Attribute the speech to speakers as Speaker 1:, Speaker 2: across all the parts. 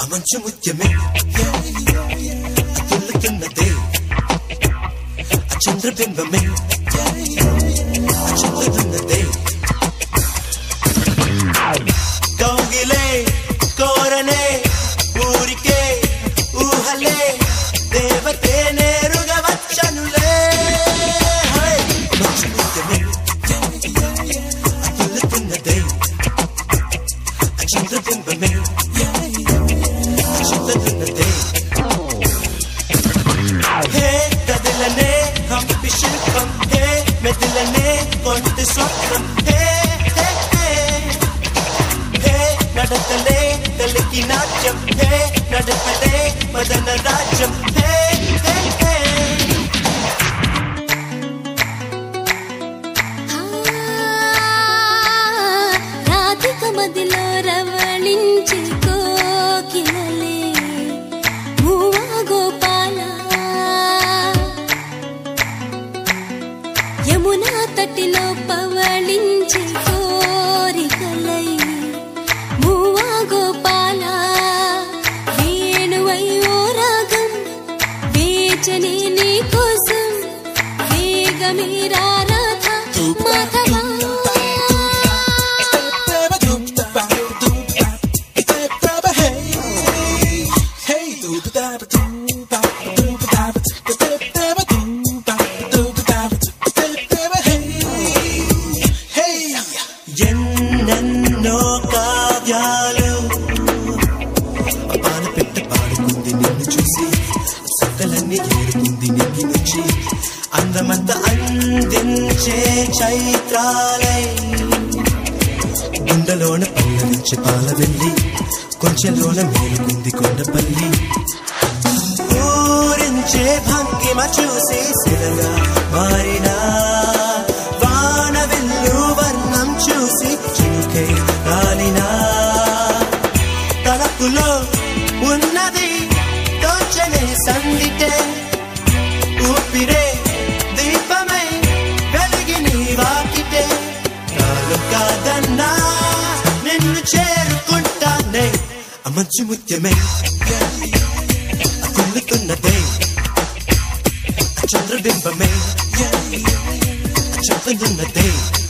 Speaker 1: మంచు ముత్యమే అతుల్లుతున్నదే చంద్రబింబమే చుట్టుతున్నదే కౌగిలే కోరనే ఊరికే ఊహలే దేవతే నేరుగా వచ్చనులే మంచు ముత్యమే అతుల్లుతున్నదే చంద్రబింబమే చుట్టుతున్నదే హే కదిలనే హంపి శిల్పం హే మెదిలనే కొంత స్వప్నం హే హే హే హే నడతలే తలకి నాట్యం హే నడపలే మదన రాజ్యం హే హే హే
Speaker 2: రాధిక మదిలో రవళించి కోకిలలే మూవా గోపాల యమునా తటిలో పవళించి కోరికలై మూవా గోపాల వేణువై ఓ రాగం వేచని నీ కోసం వేగమీరా రాధ మాధవా
Speaker 1: ఎన్నెన్నో కావ్యాలు పాలు పెట్ట పాడుకుంది నిన్ను చూసి సకలన్నీ ఏరుకుంది నిన్ను నుంచి అందమంతా అందించే చైత్రాలై గుండెలోన పల్లవించి పాల వెళ్ళి కొంచెంలోన మేలుకుంది కొండపల్లి ఊరించే భంగిమ చూసి శిలగా మారినా వానవిల్లు వర్ణం చూసి చినుకై రాలినా తలపులో ఉన్నది తోచనే సందిటే ఊపిరే దీపమై వెలిగి నీ వాకిటే కాలు కాదన్నా నిన్ను చేరుకుంటానే మంచు ముత్యమే అతుల్లుతున్నదే చంద్రబింబమే చుట్టుతున్నదే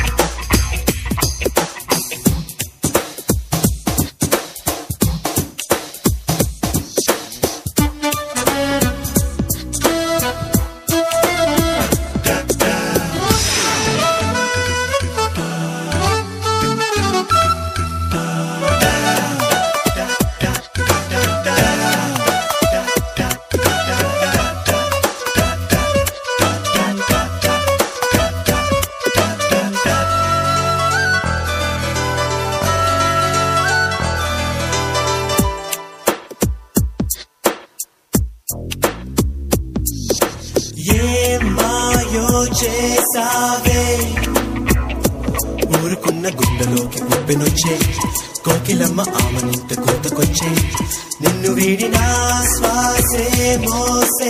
Speaker 1: మాయో చేసావే ఊరుకున్న గుండెలోకి ఉప్పెనొచ్చే కోకిలమ్మ ఆమనింట కోతకొచ్చే నిన్ను వీడిన శ్వాసే మోసే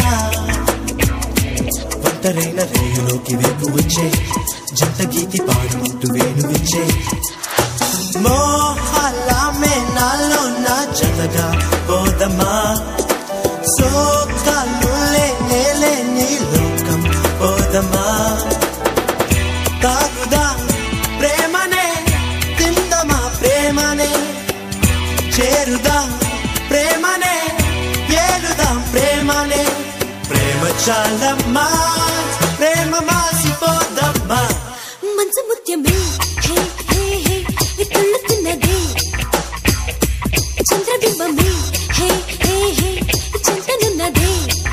Speaker 1: ఒంటరైన రేయులోకి వేగు వచ్చే జంట గీతి పాడుకుంటూ వేణువిచ్చే మోహాలమే నాలో నా జతగా పోదమ్మా సోకాలు లేలే నీ లోకం పోదమ్మా తాగుదా ప్రేమనే తిందమా ప్రేమనే చేరుదా ప్రేమనే ఏలుదాం ప్రేమనే ప్రేమ చాలమ్మా ప్రేమ మాసిపోదమ్మా
Speaker 2: మంచు ముత్యమే హే హే హే వితుల్లుతున్నదే చంద్రబింబమే హే హే హే చింతనున్నదే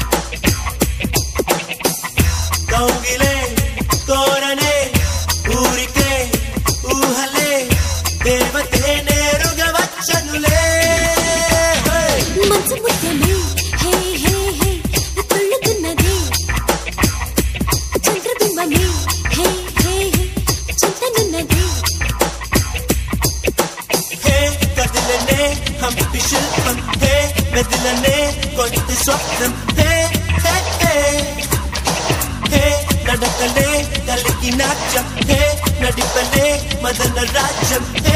Speaker 1: కౌగిలే కోరనే ఊరికే ఊహలే దేవతే నేరుగా వచ్చనులే
Speaker 2: మంచు ముత్యమే హే హే హే వితుల్లుతున్నదే చంద్రబింబమే హే హే హే చింతనున్నదే
Speaker 1: హే కదిలనే హంపి శిల్పం హే మెదిలనే కొంత స్వప్నం హే హే హే హే నడకలే కలికి నాట్యం హే నడిపలే మదన రాజ్యం